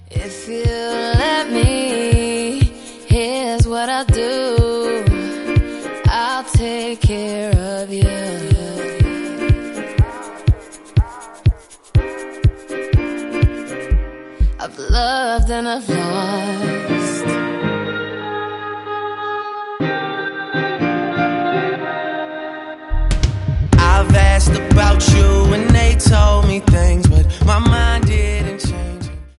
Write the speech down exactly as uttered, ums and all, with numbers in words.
If you let me, here's what I'll do. I'll take care of you. I've loved and I've lost. I've asked about you and they told me things, but my mind